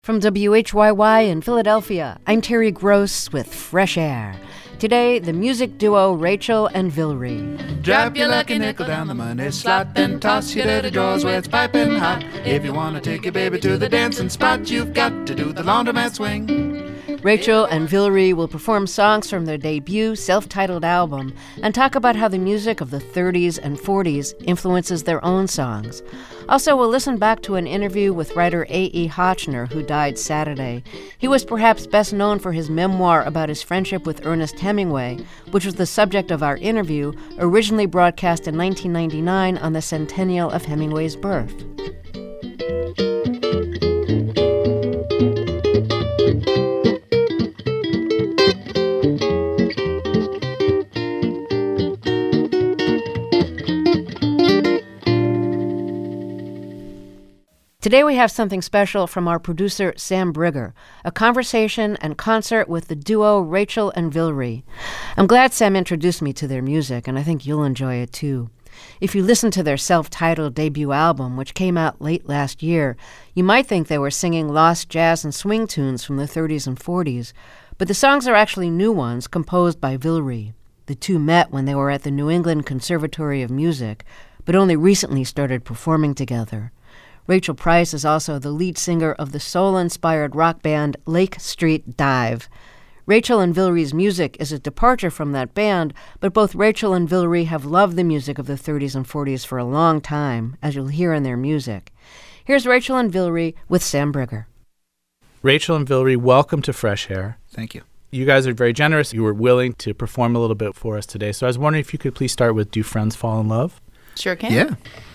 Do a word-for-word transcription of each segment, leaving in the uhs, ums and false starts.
From W H Y Y in Philadelphia, I'm Terry Gross with Fresh Air. Today, the music duo Rachel and Vilry. Drop your lucky nickel down the money slot, then toss your dirty drawers where it's piping hot. If you want to take your baby to the dancing spot, you've got to do the laundromat swing. Rachel and Vilry will perform songs from their debut self-titled album and talk about how the music of the thirties and forties influences their own songs. Also, we'll listen back to an interview with writer A E. Hotchner, who died Saturday. He was perhaps best known for his memoir about his friendship with Ernest Hemingway, which was the subject of our interview, originally broadcast in nineteen ninety-nine on the centennial of Hemingway's birth. Today we have something special from our producer, Sam Brigger, a conversation and concert with the duo Rachel and Vilry. I'm glad Sam introduced me to their music, and I think you'll enjoy it too. If you listen to their self-titled debut album, which came out late last year, you might think they were singing lost jazz and swing tunes from the thirties and forties, but the songs are actually new ones composed by Vilry. The two met when they were at the New England Conservatory of Music, but only recently started performing together. Rachel Price is also the lead singer of the soul-inspired rock band Lake Street Dive. Rachel and Vilry's music is a departure from that band, but both Rachel and Vilry have loved the music of the thirties and forties for a long time, as you'll hear in their music. Here's Rachel and Vilry with Sam Brigger. Rachel and Vilry, welcome to Fresh Air. Thank you. You guys are very generous. You were willing to perform a little bit for us today. So I was wondering if you could please start with Do Friends Fall in Love? Sure can. Yeah.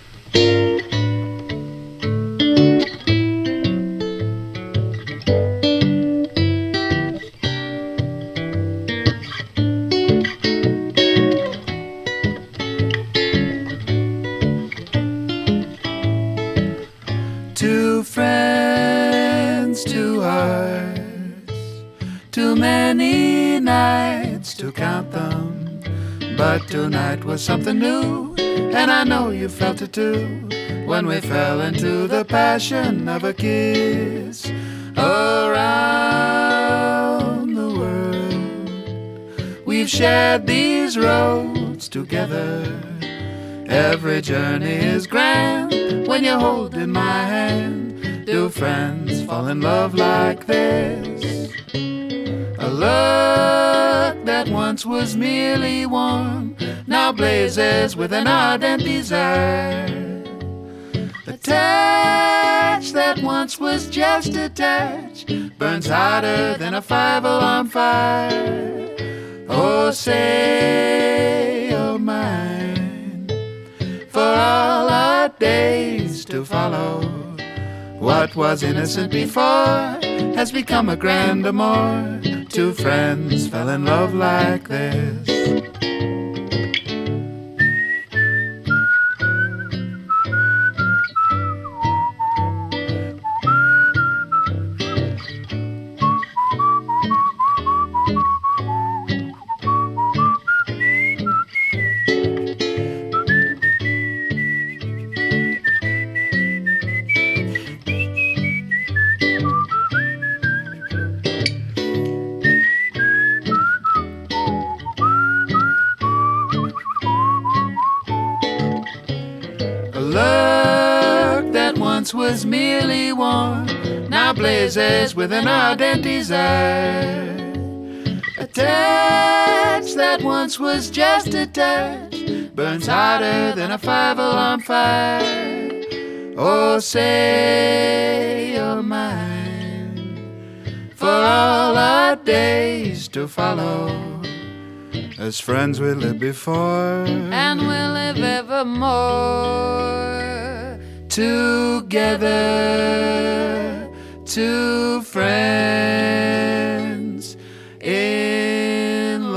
Two friends, two hearts, too many nights to count them, but tonight was something new, and I know you felt it too, when we fell into the passion of a kiss around the world. We've shared these roads together. Every journey is grand when you're holding my hand. Do friends fall in love like this? A look that once was merely warm now blazes with an ardent desire. A touch that once was just a touch burns hotter than a five-alarm fire. Oh, say you're mine for all our days to follow. What was innocent before has become a grand amour. Two friends fell in love like this. Was merely warm, now blazes with an ardent desire. A touch that once was just a touch burns hotter than a five-alarm fire. Oh, say you're mine for all our days to follow. As friends we lived before, and we'll live evermore. Together, two friends in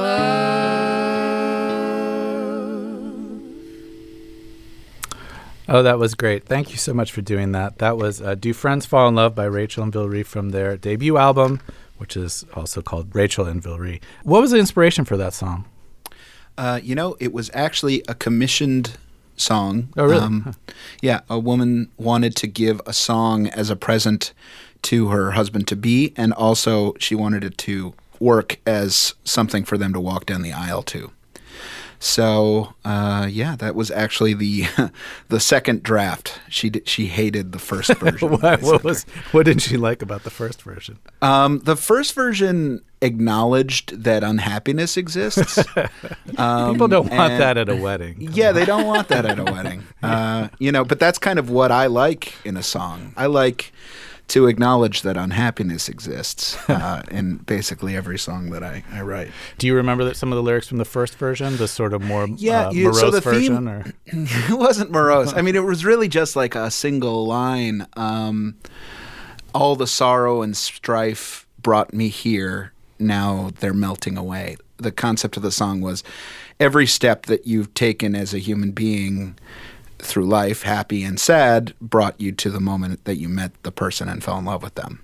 love. Oh, that was great. Thank you so much for doing that. That was uh, Do Friends Fall in Love by Rachel and Vilry from their debut album, which is also called Rachel and Vilry. What was the inspiration for that song? Uh, you know, it was actually a commissioned song. Oh, really? Um, huh. Yeah, a woman wanted to give a song as a present to her husband-to-be, and also she wanted it to work as something for them to walk down the aisle to. So, uh, yeah, that was actually the the second draft. She did, she hated the first version. what, what was what did she like about the first version? Um, the first version acknowledged that unhappiness exists. Um, People don't want and- that at a wedding. Come Yeah, on. they don't want that at a wedding. Uh, you know, but that's kind of what I like in a song. I like to acknowledge that unhappiness exists uh, in basically every song that I, I write. Do you remember that some of the lyrics from the first version, the sort of more Yeah, uh, you- morose so the version? theme- Or? It wasn't morose. I mean, it was really just like a single line. Um, all the sorrow and strife brought me here. Now they're melting away. The concept of the song was every step that you've taken as a human being through life, happy and sad, brought you to the moment that you met the person and fell in love with them.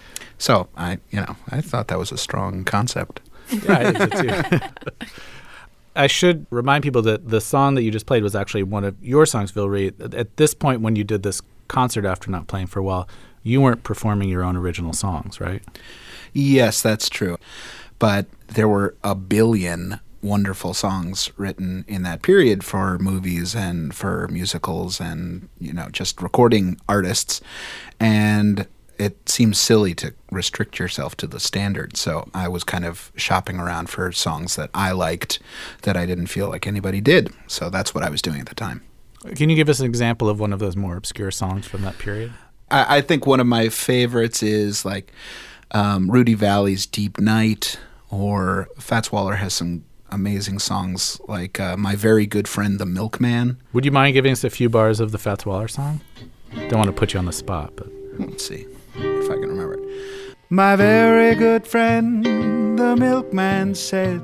So I, you know, I thought that was a strong concept. Yeah, I think so too. I should remind people that the song that you just played was actually one of your songs, Villery. At this point, when you did this concert after not playing for a while, you weren't performing your own original songs, right? Yes, that's true. But there were a billion wonderful songs written in that period for movies and for musicals and, you know, just recording artists. And it seems silly to restrict yourself to the standard. So I was kind of shopping around for songs that I liked that I didn't feel like anybody did. So that's what I was doing at the time. Can you give us an example of one of those more obscure songs from that period? I, I think one of my favorites is like um, Rudy Valley's Deep Night, or Fats Waller has some amazing songs like uh, My Very Good Friend the Milkman. Would you mind giving us a few bars of the Fats Waller song? Don't want to put you on the spot, but Let's see if I can remember it. My very good friend the milkman said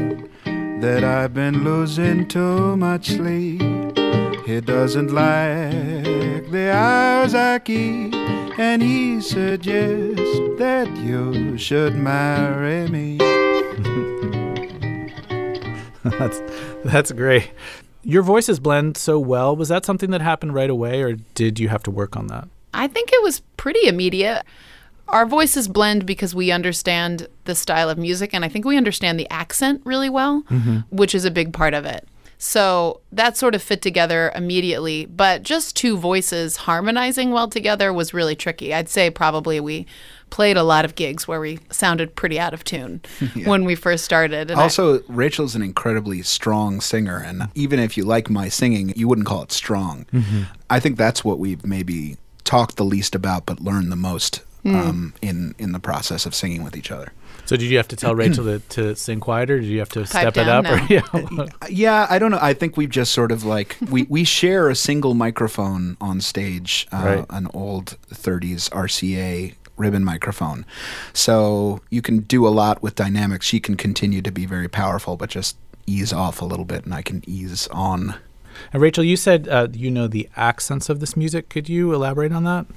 that I've been losing too much sleep. He doesn't like the hours I keep, and he suggests that you should marry me. that's that's great. Your voices blend so well. Was that something that happened right away, or did you have to work on that? I think it was pretty immediate. Our voices blend because we understand the style of music, and I think we understand the accent really well, mm-hmm. which is a big part of it. So that sort of fit together immediately, but just two voices harmonizing well together was really tricky. I'd say probably we played a lot of gigs where we sounded pretty out of tune yeah. when we first started. And also, I, Rachel's an incredibly strong singer, and even if you like my singing, you wouldn't call it strong. Mm-hmm. I think that's what we've maybe talked the least about but learned the most mm. um, in, in the process of singing with each other. So did you have to tell Rachel to, to sing quieter? Did you have to Pipe step down, it up? no. Or, yeah. yeah, I don't know. I think we've just sort of like, we, we share a single microphone on stage, uh, right. an old thirties R C A ribbon microphone. So you can do a lot with dynamics. She can continue to be very powerful, but just ease off a little bit, and I can ease on. And Rachel, you said uh, you know the accents of this music. Could you elaborate on that?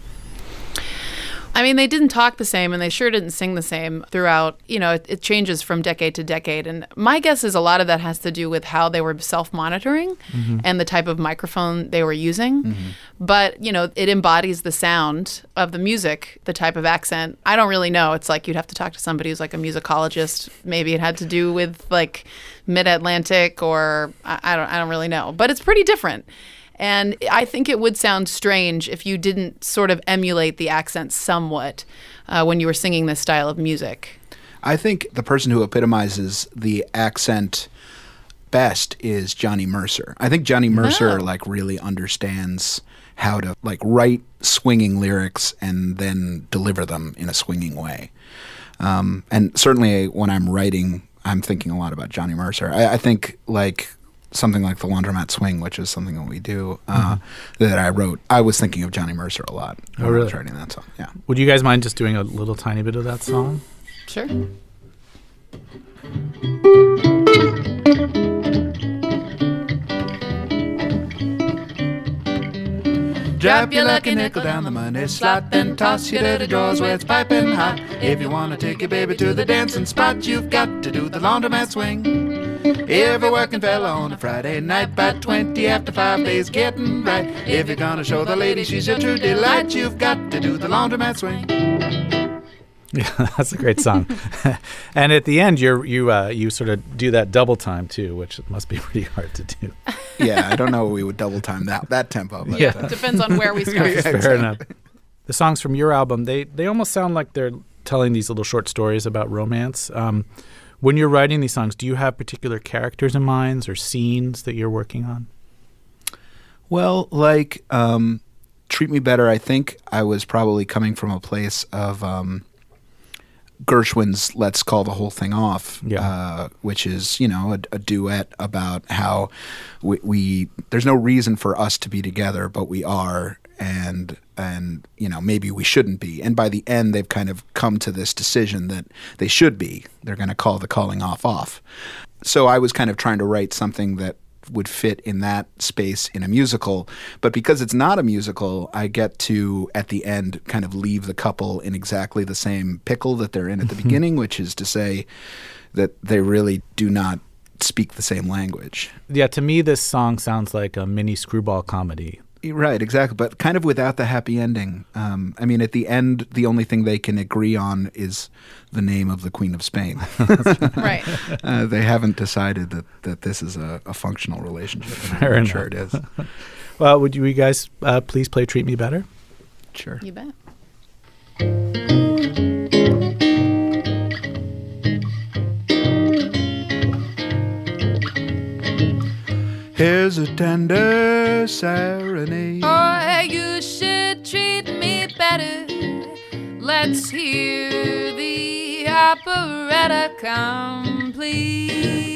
I mean, they didn't talk the same, and they sure didn't sing the same throughout. You know, it, it changes from decade to decade. And my guess is a lot of that has to do with how they were self-monitoring mm-hmm. and the type of microphone they were using. Mm-hmm. But, you know, it embodies the sound of the music, the type of accent. I don't really know. It's like you'd have to talk to somebody who's like a musicologist. Maybe it had to do with like Mid-Atlantic, or I, I don't I don't really know. But it's pretty different. And I think it would sound strange if you didn't sort of emulate the accent somewhat uh, when you were singing this style of music. I think the person who epitomizes the accent best is Johnny Mercer. I think Johnny Mercer Oh. like really understands how to like write swinging lyrics and then deliver them in a swinging way. Um, and certainly when I'm writing, I'm thinking a lot about Johnny Mercer. I, I think like something like the Laundromat Swing, which is something that we do, uh, mm-hmm. that I wrote, I was thinking of Johnny Mercer a lot when oh, really? I was writing that song. Yeah. Would you guys mind just doing a little tiny bit of that song? Sure. Drop your lucky nickel down the money slot, then toss your dirty drawers where it's piping hot. If you want to take your baby to the dancing spot, you've got to do the Laundromat Swing. Every working fella on a Friday night, by twenty after five days getting right. If you're gonna show the lady she's your true delight, you've got to do the Laundromat Swing. Yeah, that's a great song. And at the end, you're, you uh, you sort of do that double time, too, which must be pretty hard to do. Yeah, I don't know we would double time that, that tempo. But, Yeah. uh, Depends on where we start. Yeah, Fair exactly. enough. The songs from your album, they, they almost sound like they're telling these little short stories about romance. Um, when you're writing these songs, do you have particular characters in mind or scenes that you're working on? Well, like um, Treat Me Better, I think I was probably coming from a place of um, Gershwin's Let's Call the Whole Thing Off, Yeah. uh, which is, you know, a, a duet about how we, we there's no reason for us to be together, but we are, and and you know, maybe we shouldn't be. And by the end, they've kind of come to this decision that they should be. They're going to call the calling off off. So I was kind of trying to write something that would fit in that space in a musical. But because it's not a musical, I get to, at the end, kind of leave the couple in exactly the same pickle that they're in at the beginning, which is to say that they really do not speak the same language. Yeah, to me, this song sounds like a mini screwball comedy. Right, exactly. But kind of without the happy ending. Um, I mean, at the end, the only thing they can agree on is the name of the Queen of Spain. Right. Uh, they haven't decided that, that this is a, a functional relationship. And Fair I'm enough. sure it is. Well, would you, you guys uh, please play Treat Me Better? Sure. You bet. Here's a tender serenade. Oh, you should treat me better. Let's hear the operetta complete.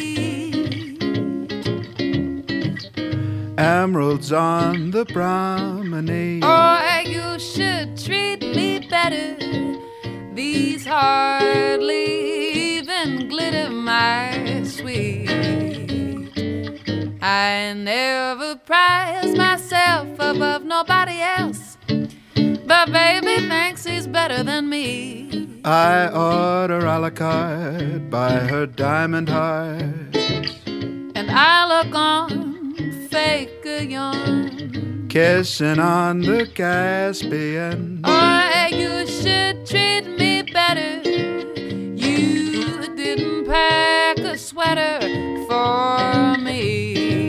Emeralds on the promenade. Oh, you should treat me better. These hardly even glitter, my sweet. I never prize myself above nobody else, but baby thinks he's better than me. I order a la carte by her diamond heart. And I look on, fake a yawn. Kissing on the Caspian. Oh, you should treat me better. You didn't pack a sweater for me.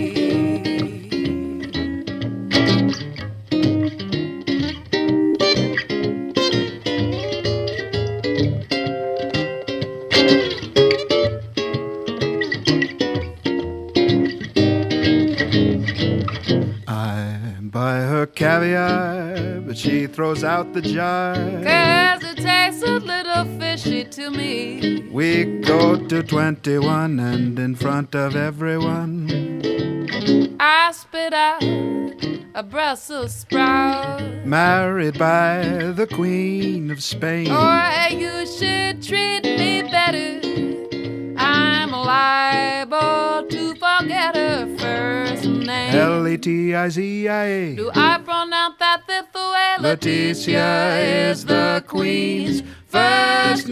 I buy her caviar, but she throws out the jar. Cause it tastes a little fishy to me. We go to twenty-one and in front of everyone. I spit out a Brussels sprout. Married by the Queen of Spain. Or you should treat me better. I'm liable to forget her first name. L E T I Z I A. Do I pronounce that fifth way? Leticia is the Queen's first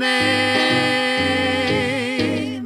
name.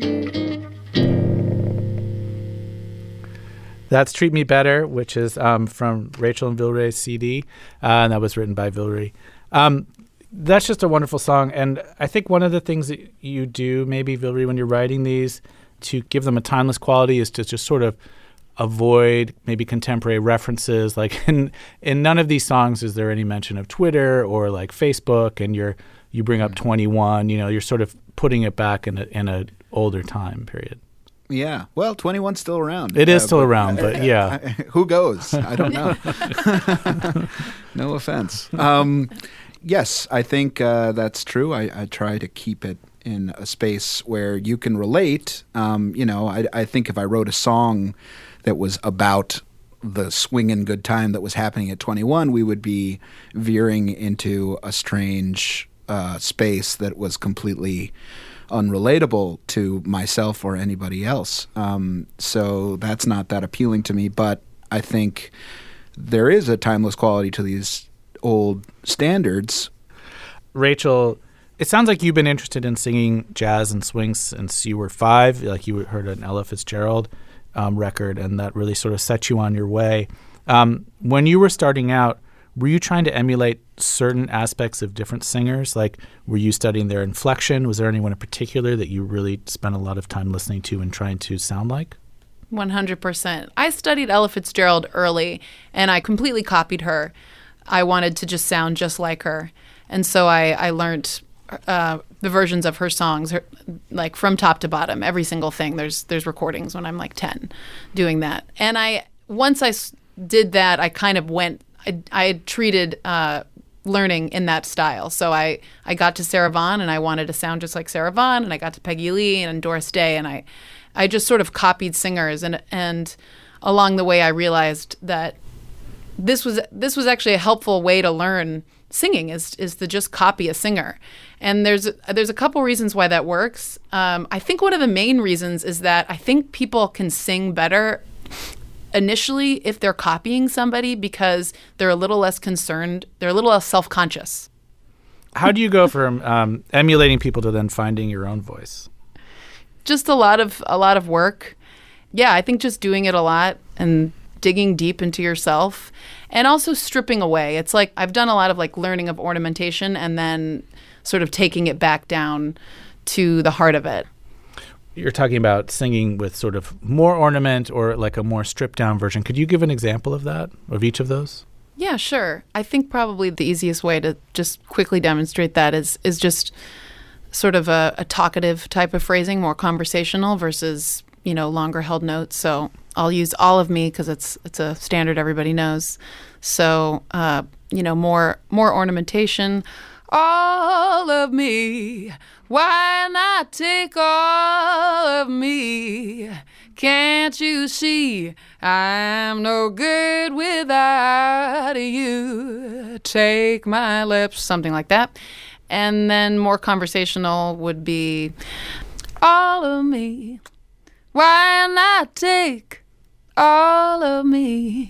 That's Treat Me Better, which is um, from Rachel and Vilray's C D, uh, and that was written by Vilray. Um, that's just a wonderful song, and I think one of the things that you do, maybe, Vilray, when you're writing these, to give them a timeless quality is to just sort of avoid maybe contemporary references. Like in in none of these songs is there any mention of Twitter or like Facebook, and you're you bring up twenty-one. You know, you're sort of putting it back in a in a older time period. Yeah. Well, twenty-one's still around. It is Uh, still but- around, but yeah. I- who goes? I don't know. No offense. Um, yes, I think uh, that's true. I, I try to keep it in a space where you can relate. Um, you know, I, I think if I wrote a song that was about the swinging good time that was happening at twenty-one, we would be veering into a strange uh, space that was completely unrelatable to myself or anybody else. Um, so that's not that appealing to me. But I think there is a timeless quality to these old standards. Rachel, it sounds like you've been interested in singing jazz and swing since you were five. Like you heard an Ella Fitzgerald um, record, and that really sort of set you on your way. Um, when you were starting out, were you trying to emulate certain aspects of different singers? Like, were you studying their inflection? Was there anyone in particular that you really spent a lot of time listening to and trying to sound like? one hundred percent. I studied Ella Fitzgerald early, and I completely copied her. I wanted to just sound just like her. And so I, I learned uh, the versions of her songs, her, like from top to bottom, every single thing. There's there's recordings when I'm like ten doing that. And I once I s- did that, I kind of went, I, I had treated uh, learning in that style. So I, I got to Sarah Vaughan, and I wanted to sound just like Sarah Vaughan, and I got to Peggy Lee and Doris Day, and I, I just sort of copied singers. And and along the way, I realized that this was this was actually a helpful way to learn singing, is is to just copy a singer. And there's there's a couple reasons why that works. Um, I think one of the main reasons is that I think people can sing better initially if they're copying somebody because they're a little less concerned, they're a little less self-conscious. How do you go from um, emulating people to then finding your own voice? Just a lot of a lot of work. Yeah, I think just doing it a lot and digging deep into yourself, and also stripping away. It's like I've done a lot of like learning of ornamentation and then sort of taking it back down to the heart of it. You're talking about singing with sort of more ornament or like a more stripped down version. Could you give an example of that, of each of those? Yeah, sure. I think probably the easiest way to just quickly demonstrate that is is just sort of a, a talkative type of phrasing, more conversational versus, you know, longer held notes. So I'll use all of me because it's it's a standard everybody knows. So, uh, you know, more more ornamentation. All of me, why not take all of me? Can't you see I'm no good without you? Take my lips, something like that. And then more conversational would be, all of me, why not take all of me?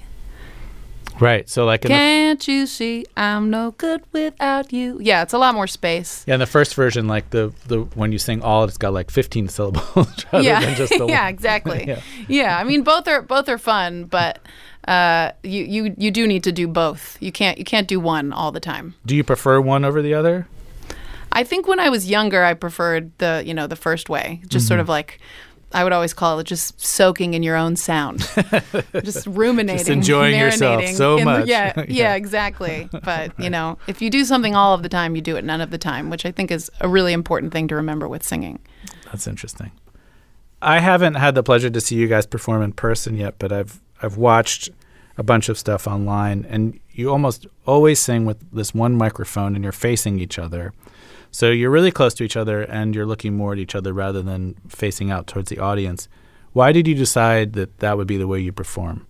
Right. So like in Can't the, you see I'm no good without you? Yeah, it's a lot more space. Yeah, in the first version, like the, the when you sing all, it's got like fifteen syllables rather yeah. than just the yeah, one. exactly. yeah. yeah, I mean both are both are fun, but uh, you, you you do need to do both. You can't you can't do one all the time. Do you prefer one over the other? I think when I was younger, I preferred the you know the first way, just mm-hmm. sort of like. I would always call it just soaking in your own sound, just ruminating, just enjoying yourself so in, much. Yeah, yeah, yeah, exactly. But, you know, if you do something all of the time, you do it none of the time, which I think is a really important thing to remember with singing. That's interesting. I haven't had the pleasure to see you guys perform in person yet, but I've I've watched a bunch of stuff online, and you almost always sing with this one microphone and you're facing each other. So you're really close to each other and you're looking more at each other rather than facing out towards the audience. Why did you decide that that would be the way you perform?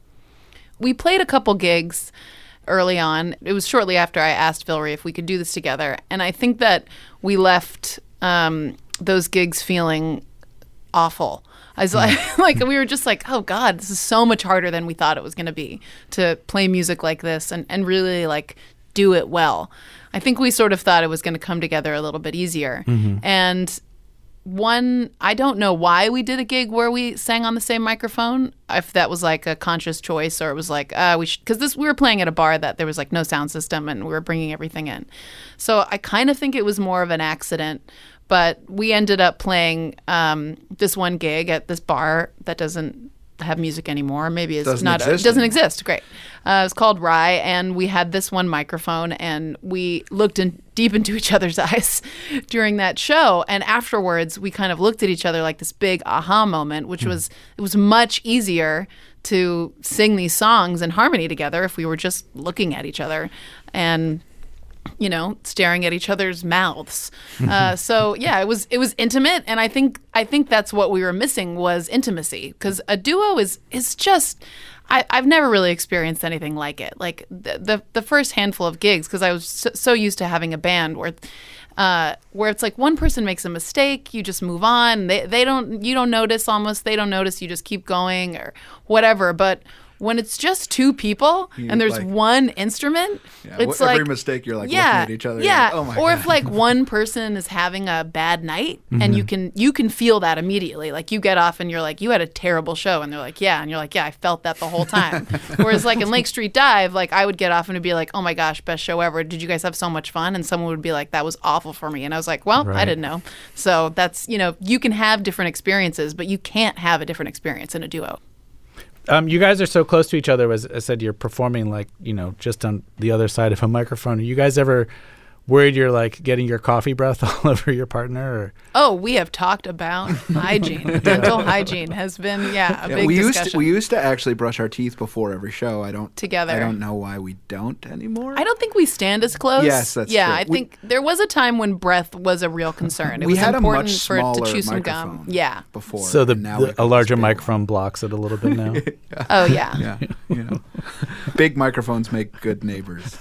We played a couple gigs early on. It was shortly after I asked Vilry if we could do this together. And I think that we left um, those gigs feeling awful. I was like, like, we were just like, oh, God, this is so much harder than we thought it was going to be to play music like this and, and really, like, do it well. I think we sort of thought it was going to come together a little bit easier. Mm-hmm. And one, I don't know why we did a gig where we sang on the same microphone, if that was like a conscious choice or it was like, uh, we should, because this, we were playing at a bar that there was like no sound system and we were bringing everything in. So I kind of think it was more of an accident, but we ended up playing um, this one gig at this bar that doesn't have music anymore. Maybe it's doesn't not, exist it doesn't anymore. exist. Great. Uh, it's called Rye, and we had this one microphone, and we looked in, deep into each other's eyes during that show. And afterwards, we kind of looked at each other like this big aha moment, which mm. was, it was much easier to sing these songs in harmony together if we were just looking at each other and, you know, staring at each other's mouths. Uh, so yeah, it was it was intimate, and I think I think that's what we were missing was intimacy, because a duo is is just. I, I've never really experienced anything like it. Like the the, the first handful of gigs, because I was so, so used to having a band where, uh, where it's like one person makes a mistake, you just move on. They they don't you don't notice almost. They don't notice. You just keep going or whatever. But when it's just two people You, and there's like- one instrument, Yeah, it's every like mistake you're like yeah, looking at each other. you're yeah. like, oh my or God. if like one person is having a bad night, Mm-hmm. and you can you can feel that immediately. Like you get off and you're like, you had a terrible show, and they're like, yeah, and you're like, yeah, I felt that the whole time. Whereas like in Lake Street Dive, like I would get off and it'd be like, oh my gosh, best show ever. Did you guys have so much fun? And someone would be like, that was awful for me, and I was like, well, I Right. didn't know. So that's you know you can have different experiences, but you can't have a different experience in a duo. Um, you guys are so close to each other. As I said, you're performing like, you know, just on the other side of a microphone. Are you guys ever worried you're like getting your coffee breath all over your partner? Or? Oh, we have talked about hygiene. Dental hygiene has been, yeah, a Yeah, big we discussion. used to, we used to actually brush our teeth before every show. I don't Together. I don't know why we don't anymore. I don't think we stand as close. Yes, that's yeah, true. I We- think there was a time when breath was a real concern. It we was had a important much for it smaller to chew some gum. microphone Yeah. before. So the, and now the we a got larger this big microphone blocks it a little bit now. Oh yeah. Yeah, you know, big microphones make good neighbors.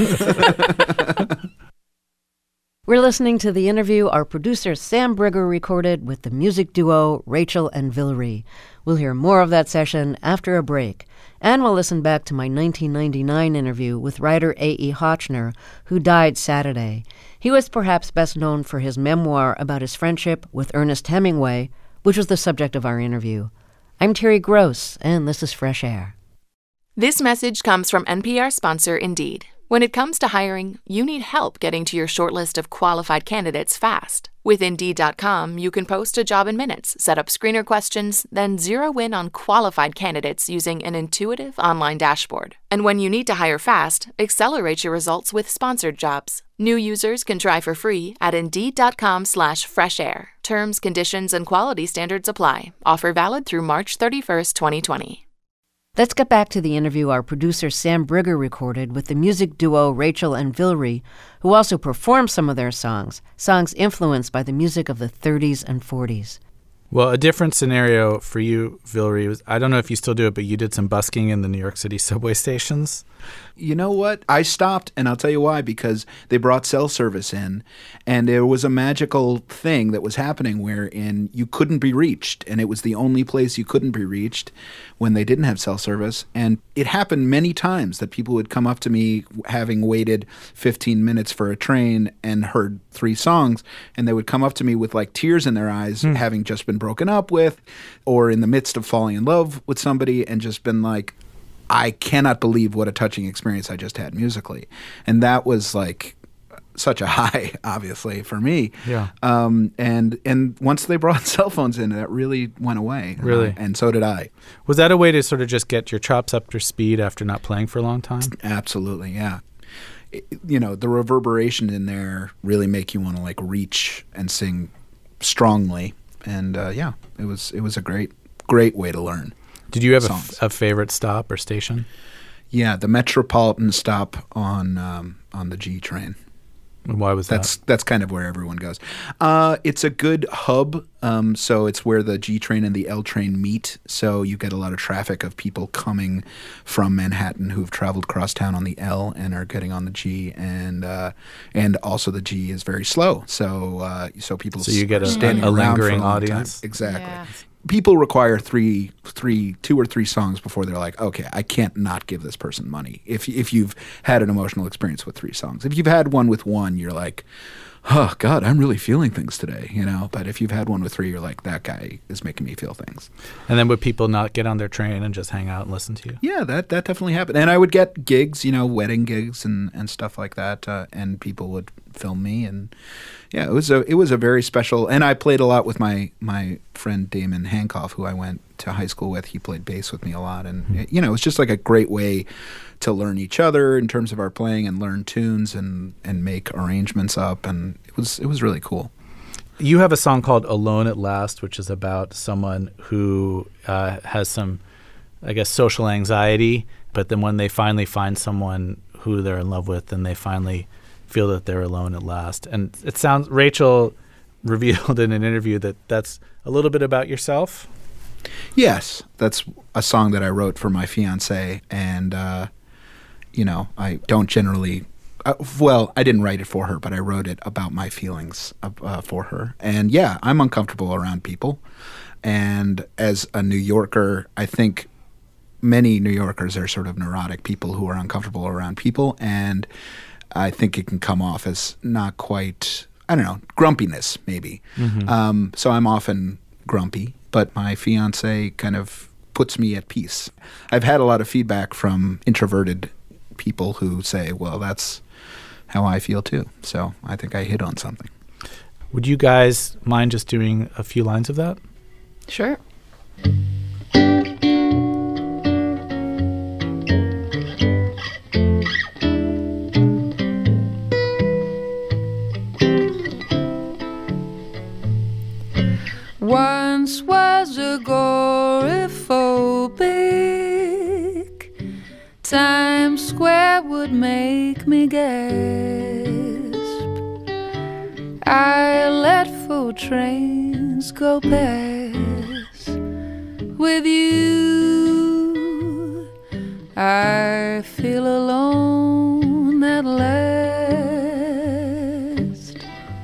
We're listening to the interview our producer Sam Brigger recorded with the music duo Rachel and Villery. We'll hear more of that session after a break. And we'll listen back to my nineteen ninety-nine interview with writer A E. Hotchner, who died Saturday. He was perhaps best known for his memoir about his friendship with Ernest Hemingway, which was the subject of our interview. I'm Terry Gross, and this is Fresh Air. This message comes from N P R sponsor Indeed. When it comes to hiring, you need help getting to your shortlist of qualified candidates fast. With Indeed dot com, you can post a job in minutes, set up screener questions, then zero in on qualified candidates using an intuitive online dashboard. And when you need to hire fast, accelerate your results with sponsored jobs. New users can try for free at Indeed dot com slash fresh air. Terms, conditions, and quality standards apply. Offer valid through March thirty-first, twenty twenty. Let's get back to the interview our producer Sam Brigger recorded with the music duo Rachel and Villery, who also performed some of their songs, songs influenced by the music of the thirties and forties. Well, a different scenario for you, Villery, was, I don't know if you still do it, but you did some busking in the New York City subway stations. You know what? I stopped, and I'll tell you why, because they brought cell service in, and there was a magical thing that was happening wherein you couldn't be reached, and it was the only place you couldn't be reached when they didn't have cell service. And it happened many times that people would come up to me having waited fifteen minutes for a train and heard three songs, and they would come up to me with like tears in their eyes, having just been broken up with, or in the midst of falling in love with somebody, and just been like, I cannot believe what a touching experience I just had musically. And that was like such a high, obviously, for me. Yeah. Um, and and once they brought cell phones in, that really went away. And Really? I- and so did I. Was that a way to sort of just get your chops up to speed after not playing for a long time? Absolutely, yeah. It- you know, the reverberation in there really make you want to like reach and sing strongly. And uh, yeah, it was it was a great, great way to learn. Did you have a, Songs. f- a favorite stop or station? Yeah, the Metropolitan stop on um, on the G train. And why was That's that? that's kind of where everyone goes. Uh, it's a good hub, um, so it's where the G train and the L train meet. So you get a lot of traffic of people coming from Manhattan who've traveled across town on the L and are getting on the G, and uh, and also the G is very slow. So uh, so people So you get a- are standing a around for lingering long time. audience. Exactly. Yeah. People require three, three, two or three songs before they're like, okay, I can't not give this person money. If if you've had an emotional experience with three songs, if you've had one with one, you're like, oh God, I'm really feeling things today, you know. But if you've had one with three, you're like, that guy is making me feel things. And then would people not get on their train and just hang out and listen to you? Yeah, that that definitely happened. And I would get gigs, you know, wedding gigs and, and stuff like that, uh, and people would film me, and yeah, it was a it was a very special. And I played a lot with my my friend Damon Hancock, who I went to high school with. He played bass with me a lot, and it, you know, it was just like a great way to learn each other in terms of our playing and learn tunes and and make arrangements up, and it was it was really cool. You have a song called Alone at Last, which is about someone who uh, has some, I guess, social anxiety, but then when they finally find someone who they're in love with, then they finally feel that they're alone at last. And it sounds, Rachel revealed in an interview that that's a little bit about yourself. Yes, that's a song that I wrote for my fiance, and uh, you know, I don't generally. Uh, well, I didn't write it for her, but I wrote it about my feelings uh, for her. And yeah, I'm uncomfortable around people, and as a New Yorker, I think many New Yorkers are sort of neurotic people who are uncomfortable around people, and I think it can come off as not quite, I don't know, grumpiness maybe. Mm-hmm. Um, so I'm often grumpy, but my fiance kind of puts me at peace. I've had a lot of feedback from introverted people who say, well, that's how I feel too. So I think I hit on something. Would you guys mind just doing a few lines of that? Sure. Once was agoraphobic. Times Square would make me gasp. I let full trains go past. With you, I feel alone at last.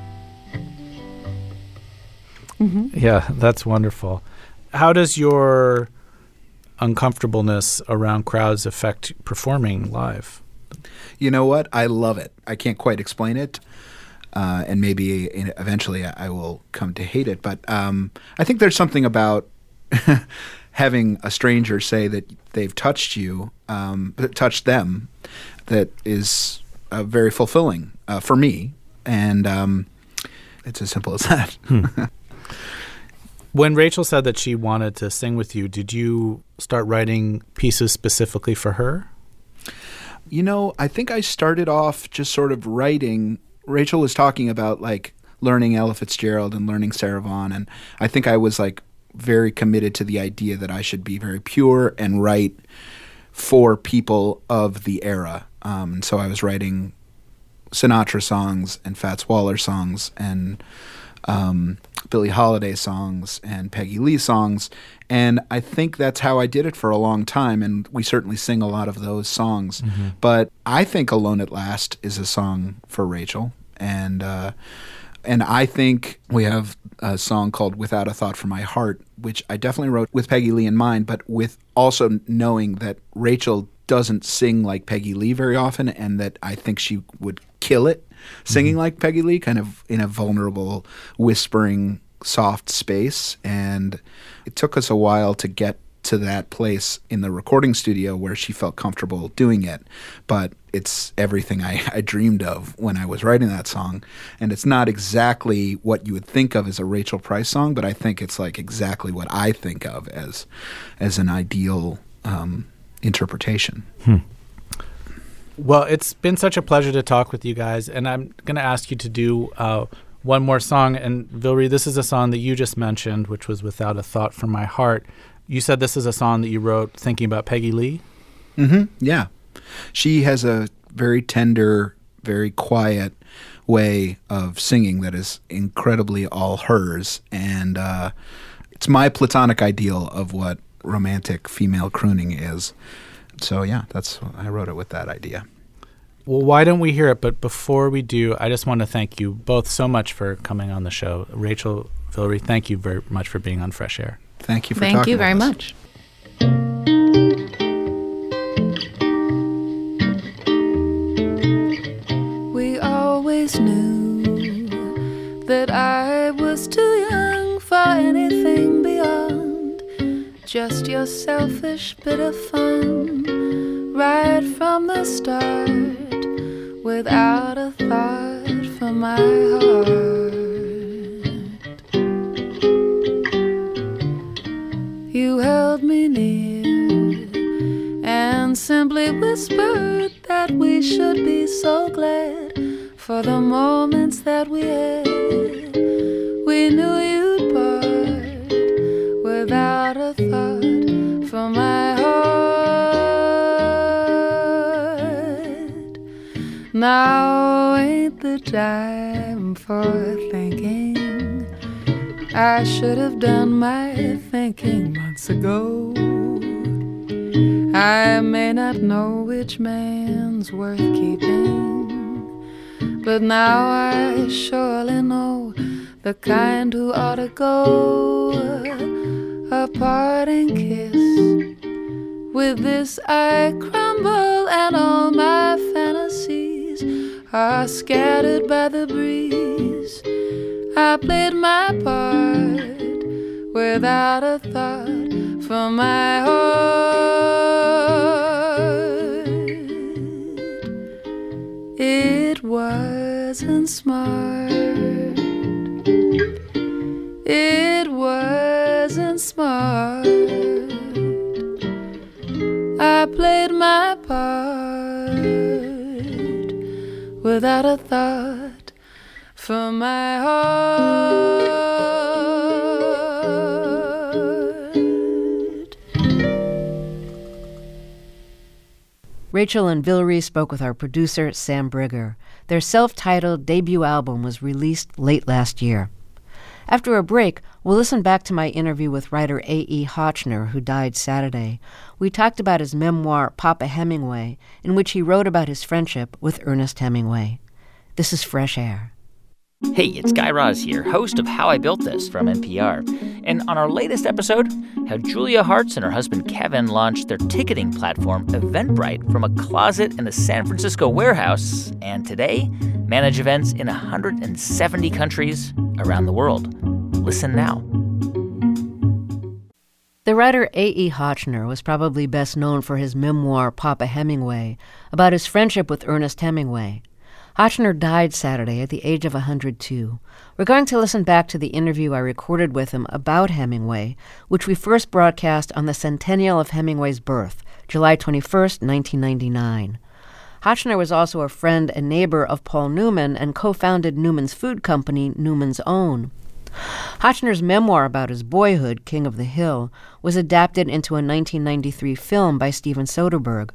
Mm-hmm. Yeah, that's wonderful. How does your uncomfortableness around crowds affect performing live? You know what? I love it. I can't quite explain it. Uh, and maybe eventually I will come to hate it. But um, I think there's something about having a stranger say that they've touched you, um, touched them, that is uh, very fulfilling uh, for me. And um, it's as simple as that. Hmm. When Rachel said that she wanted to sing with you, did you start writing pieces specifically for her? You know, I think I started off just sort of writing. Rachel was talking about like learning Ella Fitzgerald and learning Sarah Vaughan, and I think I was like very committed to the idea that I should be very pure and write for people of the era. Um, and so I was writing Sinatra songs and Fats Waller songs and um, Billie Holiday songs and Peggy Lee songs. And I think that's how I did it for a long time, and we certainly sing a lot of those songs. Mm-hmm. But I think Alone at Last is a song for Rachel, and uh, and I think we have a song called Without a Thought for My Heart, which I definitely wrote with Peggy Lee in mind, but with also knowing that Rachel doesn't sing like Peggy Lee very often, and that I think she would kill it singing mm-hmm. like Peggy Lee, kind of in a vulnerable, whispering, soft space. And it took us a while to get to that place in the recording studio where she felt comfortable doing it. But it's everything I, I dreamed of when I was writing that song. And it's not exactly what you would think of as a Rachel Price song, but I think it's like exactly what I think of as as an ideal um, interpretation. Hmm. Well, it's been such a pleasure to talk with you guys, and I'm going to ask you to do uh, one more song. And Vilry, this is a song that you just mentioned, which was Without a Thought for My Heart. You said this is a song that you wrote thinking about Peggy Lee? Mm-hmm. Yeah. She has a very tender, very quiet way of singing that is incredibly all hers. And uh, it's my platonic ideal of what romantic female crooning is. So, yeah, that's I wrote it with that idea. Well, why don't we hear it? But before we do, I just want to thank you both so much for coming on the show. Rachel, Vilry, thank you very much for being on Fresh Air. Thank you for thank talking you very with us. much. We always knew that I was too young for anything beyond just your selfish bit of fun, right from the start, without a thought for my heart. You held me near and simply whispered that we should be so glad for the moments that we had. We knew you'd part without a thought for my heart. Now ain't the time for thinking. I should have done my thinking months ago. I may not know which man's worth keeping, but now I surely know the kind who ought to go. A parting kiss With this I crumble, and all my fantasies are scattered by the breeze. I played my part without a thought for my heart. It wasn't smart. It wasn't smart. I played my part without a thought for my heart. Rachel and Villery spoke with our producer, Sam Brigger. Their self-titled debut album was released late last year. After a break, we'll listen back to my interview with writer A E Hotchner, who died Saturday. We talked about his memoir, Papa Hemingway, in which he wrote about his friendship with Ernest Hemingway. This is Fresh Air. Hey, it's Guy Raz here, host of How I Built This from N P R. And on our latest episode, how Julia Hartz and her husband Kevin launched their ticketing platform, Eventbrite, from a closet in a San Francisco warehouse, and today manage events in one hundred seventy countries around the world. Listen now. The writer A E Hotchner was probably best known for his memoir, Papa Hemingway, about his friendship with Ernest Hemingway. Hotchner died Saturday at the age of one hundred two. We're going to listen back to the interview I recorded with him about Hemingway, which we first broadcast on the centennial of Hemingway's birth, July twenty-first, nineteen ninety-nine. Hotchner was also a friend and neighbor of Paul Newman and co-founded Newman's food company, Newman's Own. Hotchner's memoir about his boyhood, King of the Hill, was adapted into a nineteen ninety-three film by Steven Soderbergh.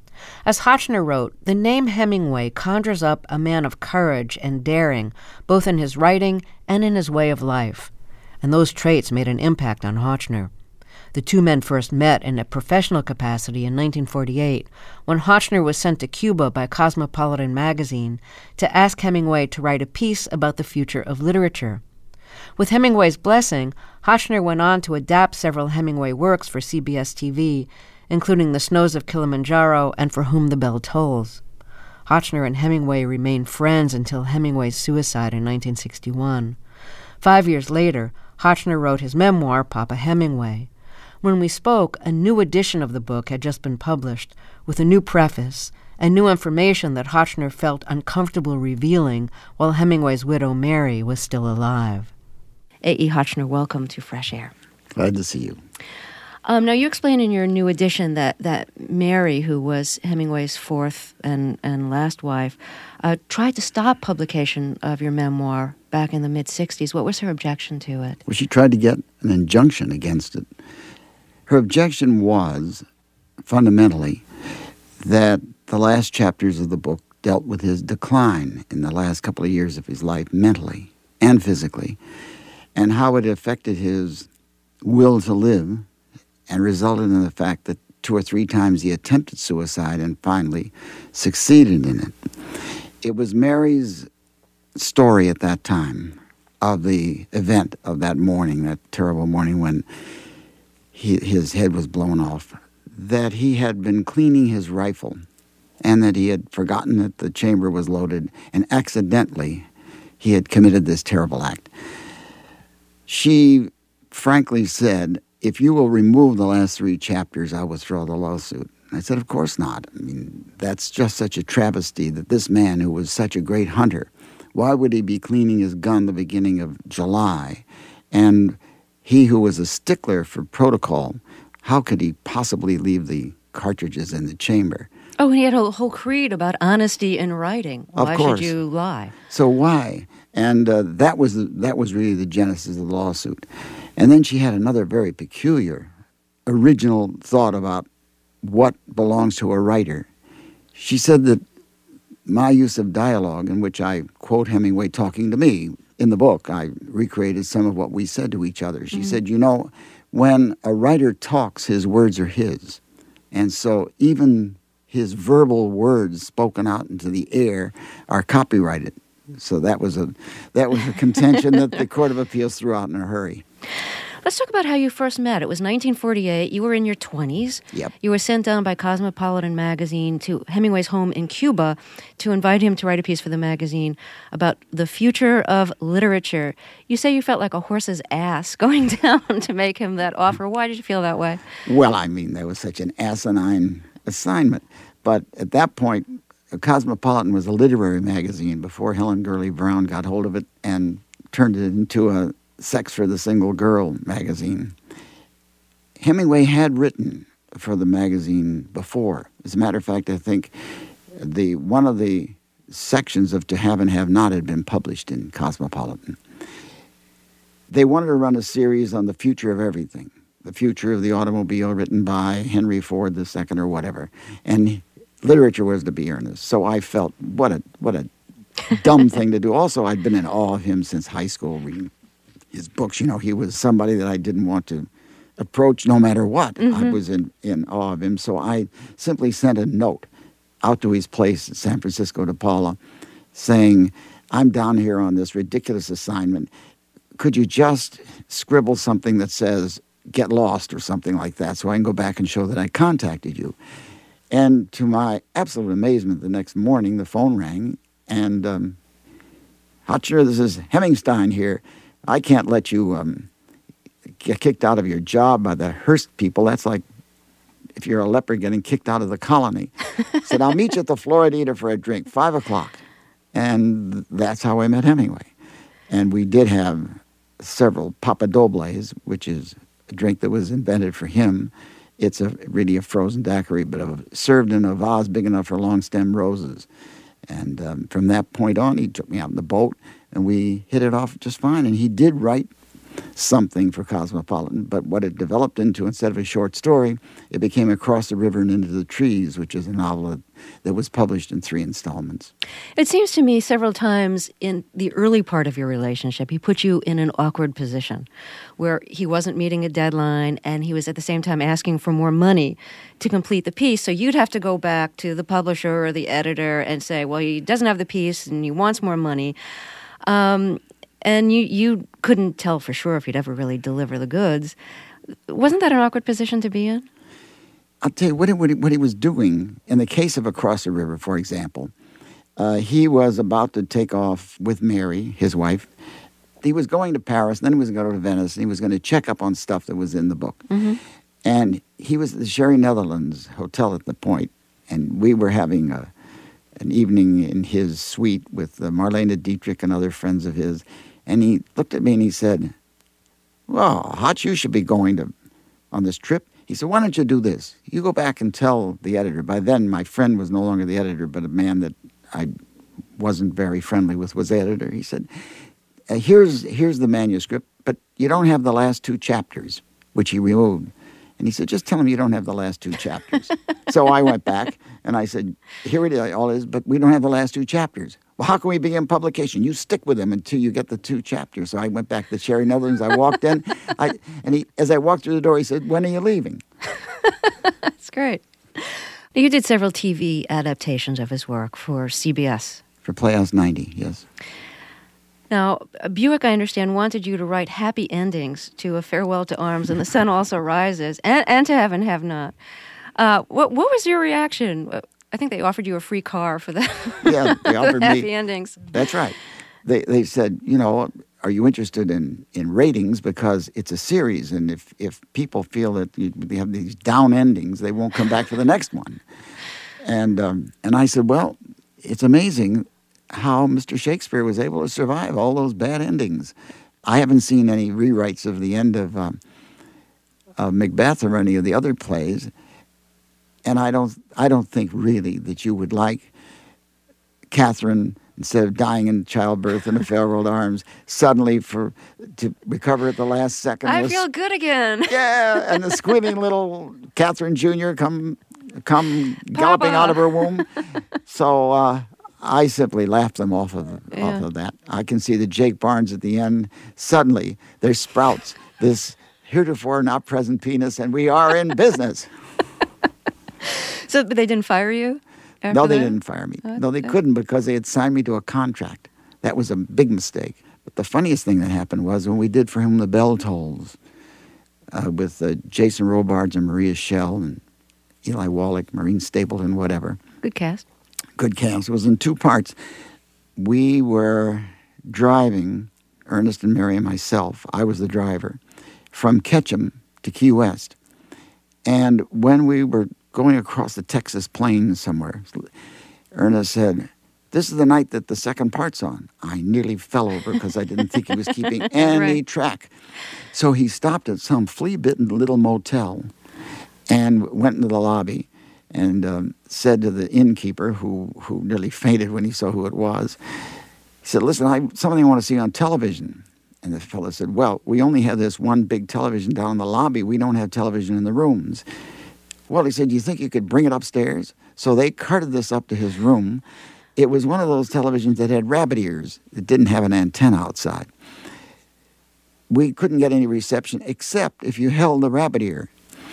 As Hotchner wrote, the name Hemingway conjures up a man of courage and daring, both in his writing and in his way of life. And those traits made an impact on Hotchner. The two men first met in a professional capacity in nineteen forty-eight, when Hotchner was sent to Cuba by Cosmopolitan magazine to ask Hemingway to write a piece about the future of literature. With Hemingway's blessing, Hotchner went on to adapt several Hemingway works for C B S T V, including The Snows of Kilimanjaro and For Whom the Bell Tolls. Hotchner and Hemingway remained friends until Hemingway's suicide in nineteen sixty-one. Five years later, Hotchner wrote his memoir, Papa Hemingway. When we spoke, a new edition of the book had just been published, with a new preface and new information that Hotchner felt uncomfortable revealing while Hemingway's widow Mary was still alive. A E Hotchner, welcome to Fresh Air. Glad to see you. Um, now, you explain in your new edition that, that Mary, who was Hemingway's fourth and, and last wife, uh, tried to stop publication of your memoir back in the mid-sixties. What was her objection to it? Well, she tried to get an injunction against it. Her objection was, fundamentally, that the last chapters of the book dealt with his decline in the last couple of years of his life, mentally and physically, and how it affected his will to live, and resulted in the fact that two or three times he attempted suicide and finally succeeded in it. It was Mary's story at that time of the event of that morning, that terrible morning when he, his head was blown off, that he had been cleaning his rifle and that he had forgotten that the chamber was loaded, and accidentally he had committed this terrible act. She frankly said, "If you will remove the last three chapters, I'll withdraw the lawsuit." I said, "Of course not. I mean, that's just such a travesty that this man who was such a great hunter, why would he be cleaning his gun the beginning of July? And he who was a stickler for protocol, how could he possibly leave the cartridges in the chamber?" Oh, and he had a whole creed about honesty in writing. Of Why course. should you lie? So why? And uh, that was the, that was really the genesis of the lawsuit. And then she had another very peculiar, original thought about what belongs to a writer. She said that my use of dialogue, in which I quote Hemingway talking to me in the book, I recreated some of what we said to each other. She mm-hmm. said, you know, when a writer talks, his words are his. And so even his verbal words spoken out into the air are copyrighted. So that was a that was a contention that the Court of Appeals threw out in a hurry. Let's talk about how you first met. It was nineteen forty-eight. You were in your twenties. Yep. You were sent down by Cosmopolitan magazine to Hemingway's home in Cuba to invite him to write a piece for the magazine about the future of literature. You say you felt like a horse's ass going down to make him that offer. Why did you feel that way? Well, I mean, that was such an asinine assignment. But at that point, Cosmopolitan was a literary magazine before Helen Gurley Brown got hold of it and turned it into a Sex for the Single Girl magazine. Hemingway had written for the magazine before. As a matter of fact, I think the one of the sections of To Have and Have Not had been published in Cosmopolitan. They wanted to run a series on the future of everything, the future of the automobile, written by Henry Ford the Second or whatever. And literature was to be earnest. So I felt, what a what a dumb thing to do. Also, I'd been in awe of him since high school, reading his books. You know, he was somebody that I didn't want to approach no matter what. Mm-hmm. I was in, in awe of him. So I simply sent a note out to his place in San Francisco de Paula saying, I'm down here on this ridiculous assignment. Could you just scribble something that says, get lost or something like that, so I can go back and show that I contacted you? And to my absolute amazement, the next morning, the phone rang, and, um, Hotchner, this is Hemingstein here. I can't let you um, get kicked out of your job by the Hearst people. That's like if you're a leper getting kicked out of the colony. Said, I'll meet you at the Floridita for a drink, five o'clock. And that's how I met Hemingway. And we did have several papadobles, which is a drink that was invented for him. It's a really a frozen daiquiri, but a, served in a vase big enough for long-stem roses. And um, from that point on, he took me out in the boat, and we hit it off just fine. And he did write something for Cosmopolitan, but what it developed into, instead of a short story, it became Across the River and Into the Trees, which is a novel that, that was published in three installments. It seems to me several times in the early part of your relationship, he put you in an awkward position where he wasn't meeting a deadline and he was at the same time asking for more money to complete the piece. So you'd have to go back to the publisher or the editor and say, well, he doesn't have the piece and he wants more money. Um, and you, you couldn't tell for sure if he'd ever really deliver the goods. Wasn't that an awkward position to be in? I'll tell you what, it, what, he, what he was doing. In the case of Across the River, for example, uh, he was about to take off with Mary, his wife. He was going to Paris, and then he was going to go to Venice, and he was going to check up on stuff that was in the book. Mm-hmm. And he was at the Sherry Netherlands Hotel at the point, and we were having a, an evening in his suite with uh, Marlene Dietrich and other friends of his. And he looked at me and he said, well, Hotch, you should be going to on this trip. He said, why don't you do this? You go back and tell the editor. By then, my friend was no longer the editor, but a man that I wasn't very friendly with was the editor. He said, uh, here's, here's the manuscript, but you don't have the last two chapters, which he removed. And he said, just tell him you don't have the last two chapters. So I went back and I said, here it is, all is, but we don't have the last two chapters. Well, how can we begin publication? You stick with them until you get the two chapters. So I went back to Sherry Netherlands. I walked in, I, and he, as I walked through the door, he said, when are you leaving? That's great. You did several T V adaptations of his work for C B S. For Playhouse ninety, yes. Now, Buick, I understand, wanted you to write happy endings to A Farewell to Arms and The Sun Also Rises, and, and To Have and Have Not. Uh, what, what was your reaction? I think they offered you a free car for that. Yeah, they offered the happy me. endings. That's right. They they said, you know, are you interested in, in ratings? Because it's a series, and if, if people feel that you have these down endings, they won't come back for the next one. And um, and I said, well, it's amazing how Mister Shakespeare was able to survive all those bad endings. I haven't seen any rewrites of the end of, um, of Macbeth or any of the other plays, and I don't I don't think really that you would like Catherine, instead of dying in childbirth in A Farewell to Arms, suddenly for to recover at the last second. I was, feel good again. Yeah, and the squealing little Catherine Junior come come galloping out of her womb. So uh, I simply laughed them off of yeah. off of that. I can see that Jake Barnes at the end, suddenly there sprouts this heretofore not present penis, and we are in business. So, but they didn't fire you? No, they that? didn't fire me. Oh, no, they okay. couldn't, because they had signed me to a contract. That was a big mistake. But the funniest thing that happened was when we did For Whom the Bell Tolls, uh, with uh, Jason Robards and Maria Schell and Eli Wallach, Maureen Stapleton, whatever. Good cast. Good cast. It was in two parts. We were driving, Ernest and Mary and myself, I was the driver, from Ketchum to Key West. And when we were going across the Texas plains somewhere, Ernest said, "This is the night that the second part's on." I nearly fell over because I didn't think he was keeping any Right. track. So he stopped at some flea-bitten little motel and went into the lobby and um, said to the innkeeper, who, who nearly fainted when he saw who it was, he said, "Listen, I something I want to see on television." And the fellow said, "Well, we only have this one big television down in the lobby. We don't have television in the rooms." Well, he said, "Do you think you could bring it upstairs?" So they carted this up to his room. It was one of those televisions that had rabbit ears. It didn't have an antenna outside. We couldn't get any reception except if you held the rabbit ear.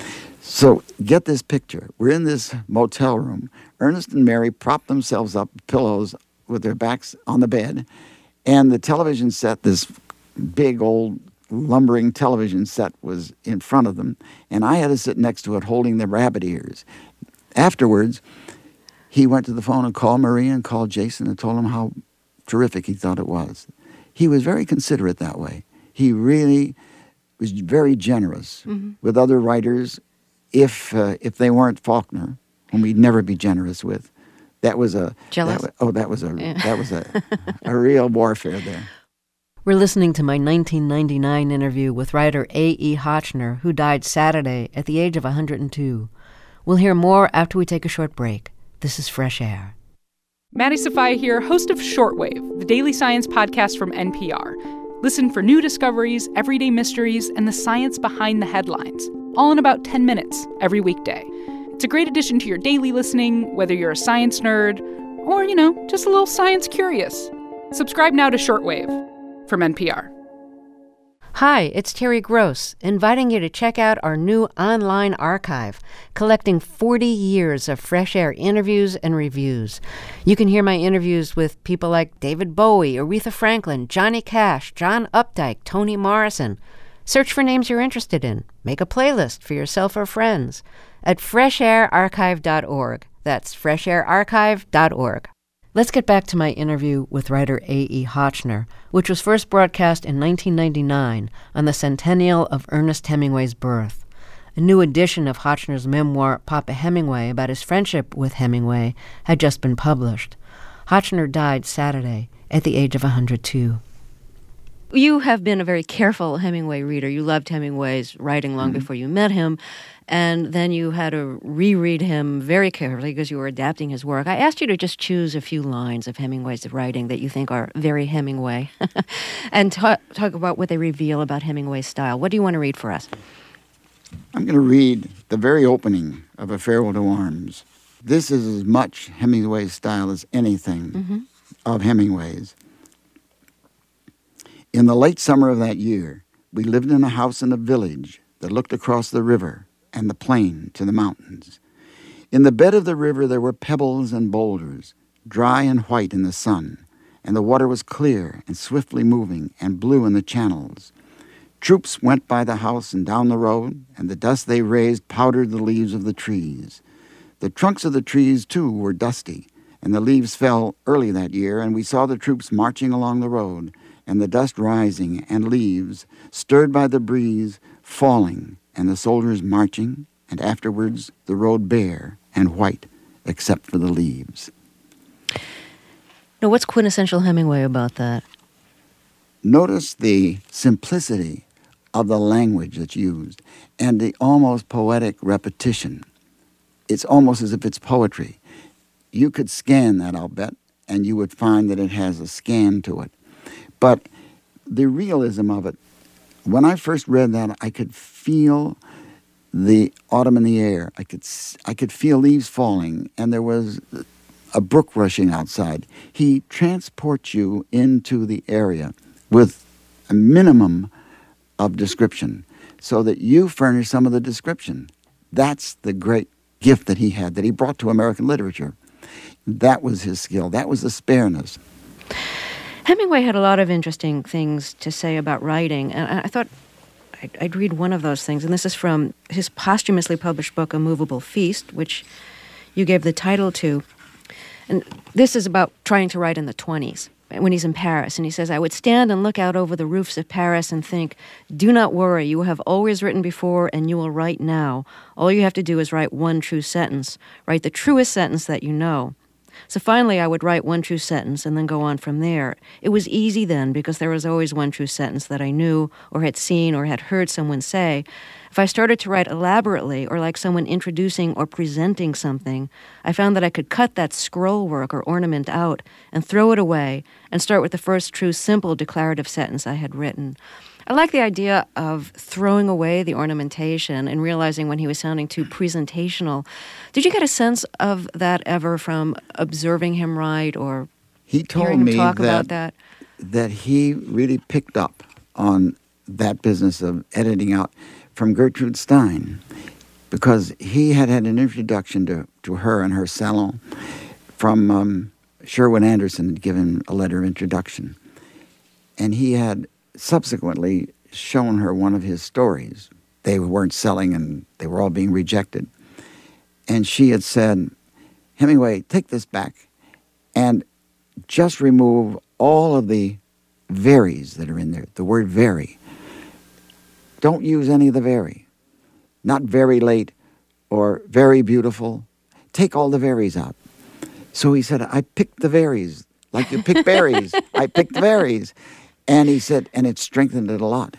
So get this picture. We're in this motel room. Ernest and Mary prop themselves up, pillows with their backs on the bed, and the television set, this big old lumbering television set, was in front of them, and I had to sit next to it holding the rabbit ears. Afterwards, he went to the phone and called Maria and called Jason and told him how terrific he thought it was. He was very considerate that way. He really was very generous mm-hmm. with other writers. If uh, if they weren't Faulkner, whom he'd never be generous with, that was a jealous. That was, oh, that was a yeah. that was a a real warfare there. We're listening to my nineteen ninety-nine interview with writer A E. Hotchner, who died Saturday at the age of one hundred two. We'll hear more after we take a short break. This is Fresh Air. Maddie Sofia here, host of Shortwave, the daily science podcast from N P R. Listen for new discoveries, everyday mysteries, and the science behind the headlines, all in about ten minutes every weekday. It's a great addition to your daily listening, whether you're a science nerd or, you know, just a little science curious. Subscribe now to Shortwave from N P R. Hi, it's Terry Gross, inviting you to check out our new online archive, collecting forty years of Fresh Air interviews and reviews. You can hear my interviews with people like David Bowie, Aretha Franklin, Johnny Cash, John Updike, Toni Morrison. Search for names you're interested in. Make a playlist for yourself or friends at fresh air archive dot org. That's fresh air archive dot org. Let's get back to my interview with writer A E. Hotchner, which was first broadcast in nineteen ninety-nine on the centennial of Ernest Hemingway's birth. A new edition of Hotchner's memoir, Papa Hemingway, about his friendship with Hemingway, had just been published. Hotchner died Saturday at the age of one hundred two. You have been a very careful Hemingway reader. You loved Hemingway's writing long mm-hmm. before you met him, and then you had to reread him very carefully because you were adapting his work. I asked you to just choose a few lines of Hemingway's writing that you think are very Hemingway and talk, talk about what they reveal about Hemingway's style. What do you want to read for us? I'm going to read the very opening of A Farewell to Arms. This is as much Hemingway's style as anything mm-hmm. of Hemingway's. In the late summer of that year, we lived in a house in a village that looked across the river and the plain to the mountains. In the bed of the river there were pebbles and boulders, dry and white in the sun, and the water was clear and swiftly moving and blue in the channels. Troops went by the house and down the road, and the dust they raised powdered the leaves of the trees. The trunks of the trees, too, were dusty, and the leaves fell early that year, and we saw the troops marching along the road, and the dust rising, and leaves, stirred by the breeze, falling, and the soldiers marching, and afterwards the road bare and white, except for the leaves. Now, what's quintessential Hemingway about that? Notice the simplicity of the language that's used, and the almost poetic repetition. It's almost as if it's poetry. You could scan that, I'll bet, and you would find that it has a scan to it. But the realism of it, when I first read that, I could feel the autumn in the air. I could I could feel leaves falling, and there was a brook rushing outside. He transports you into the area with a minimum of description so that you furnish some of the description. That's the great gift that he had, that he brought to American literature. That was his skill. That was the spareness. Hemingway had a lot of interesting things to say about writing, and I thought I'd, I'd read one of those things, and this is from his posthumously published book, A Movable Feast, which you gave the title to. And this is about trying to write in the twenties, when he's in Paris. And he says, I would stand and look out over the roofs of Paris and think, do not worry, you have always written before and you will write now. All you have to do is write one true sentence. Write the truest sentence that you know. So finally, I would write one true sentence and then go on from there. It was easy then because there was always one true sentence that I knew or had seen or had heard someone say. If I started to write elaborately or like someone introducing or presenting something, I found that I could cut that scroll work or ornament out and throw it away and start with the first true, simple, declarative sentence I had written. I like the idea of throwing away the ornamentation and realizing when he was sounding too presentational. Did you get a sense of that ever from observing him write or he told hearing him me talk that, about that? That he really picked up on that business of editing out from Gertrude Stein, because he had had an introduction to, to her and her salon from um, Sherwin Anderson had given a letter of introduction. And he had subsequently shown her one of his stories. They weren't selling and they were all being rejected. And she had said, Hemingway, take this back and just remove all of the veries that are in there, the word very. Don't use any of the very. Not very late or very beautiful. Take all the veries out. So he said, I picked the veries, like you pick berries. I picked the veries. And he said, and it strengthened it a lot.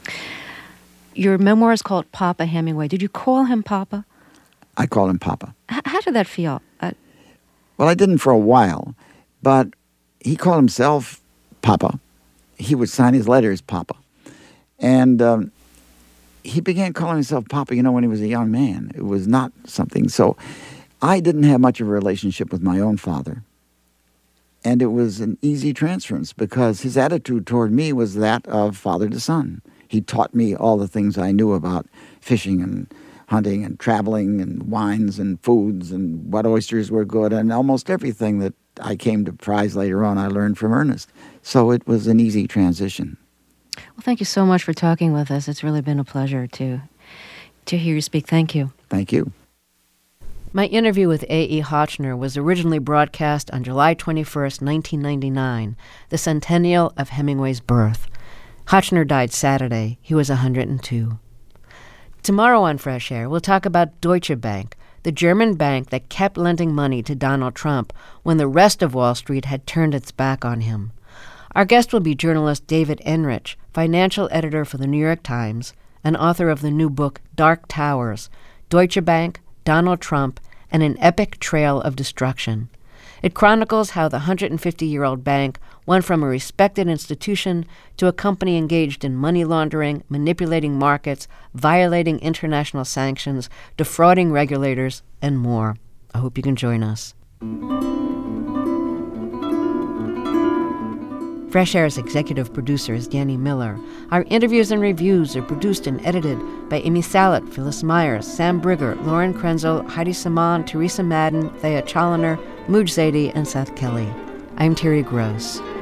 Your memoir is called Papa Hemingway. Did you call him Papa? I call him Papa. H- how did that feel? Uh, well, I didn't for a while, but he called himself Papa. He would sign his letters Papa. And um, he began calling himself Papa, you know, when he was a young man. It was not something. So I didn't have much of a relationship with my own father. And it was an easy transference because his attitude toward me was that of father to son. He taught me all the things I knew about fishing and hunting and traveling and wines and foods and what oysters were good, and almost everything that I came to prize later on I learned from Ernest. So it was an easy transition. Well, thank you so much for talking with us. It's really been a pleasure to, to hear you speak. Thank you. Thank you. My interview with A E. Hotchner was originally broadcast on July twenty-first, nineteen ninety-nine, the centennial of Hemingway's birth. Hotchner died Saturday. He was one hundred two. Tomorrow on Fresh Air, we'll talk about Deutsche Bank, the German bank that kept lending money to Donald Trump when the rest of Wall Street had turned its back on him. Our guest will be journalist David Enrich, financial editor for the New York Times, and author of the new book Dark Towers, Deutsche Bank, Donald Trump, and an epic trail of destruction. It chronicles how the one hundred fifty-year-old bank went from a respected institution to a company engaged in money laundering, manipulating markets, violating international sanctions, defrauding regulators, and more. I hope you can join us. Fresh Air's executive producer is Danny Miller. Our interviews and reviews are produced and edited by Amy Salet, Phyllis Myers, Sam Brigger, Lauren Krenzel, Heidi Saman, Teresa Madden, Thea Challoner, Mooj Zadie, and Seth Kelly. I'm Terry Gross.